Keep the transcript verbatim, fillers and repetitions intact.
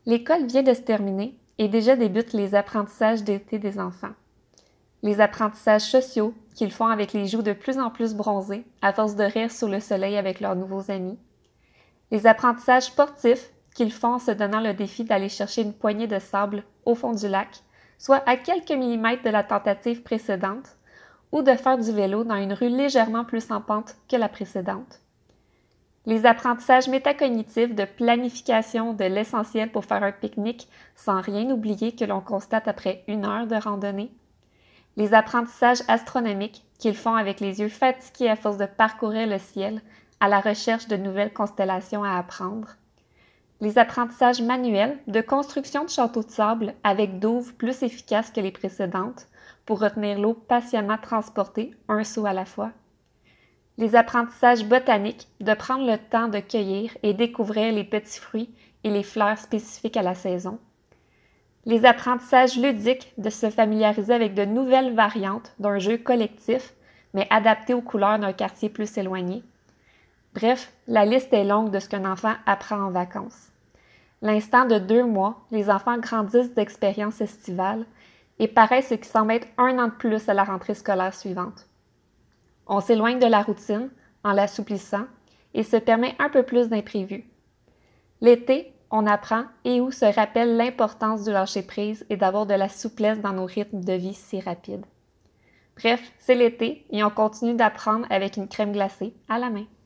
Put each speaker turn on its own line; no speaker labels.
L'école vient de se terminer et déjà débutent les apprentissages d'été des enfants. Les apprentissages sociaux qu'ils font avec les joues de plus en plus bronzées à force de rire sous le soleil avec leurs nouveaux amis. Les apprentissages sportifs qu'ils font en se donnant le défi d'aller chercher une poignée de sable au fond du lac, soit à quelques millimètres de la tentative précédente, ou de faire du vélo dans une rue légèrement plus en pente que la précédente. Les apprentissages métacognitifs de planification de l'essentiel pour faire un pique-nique sans rien oublier que l'on constate après une heure de randonnée. Les apprentissages astronomiques qu'ils font avec les yeux fatigués à force de parcourir le ciel à la recherche de nouvelles constellations à apprendre. Les apprentissages manuels de construction de châteaux de sable avec douves plus efficaces que les précédentes pour retenir l'eau patiemment transportée un seau à la fois. Les apprentissages botaniques de prendre le temps de cueillir et découvrir les petits fruits et les fleurs spécifiques à la saison. Les apprentissages ludiques de se familiariser avec de nouvelles variantes d'un jeu collectif, mais adapté aux couleurs d'un quartier plus éloigné. Bref, la liste est longue de ce qu'un enfant apprend en vacances. L'instant de deux mois, les enfants grandissent d'expériences estivales et paraissent ce qui semble être un an de plus à la rentrée scolaire suivante. On s'éloigne de la routine en l'assouplissant et se permet un peu plus d'imprévus. L'été, on apprend et ou se rappelle l'importance du lâcher-prise et d'avoir de la souplesse dans nos rythmes de vie si rapides. Bref, c'est l'été et on continue d'apprendre avec une crème glacée à la main.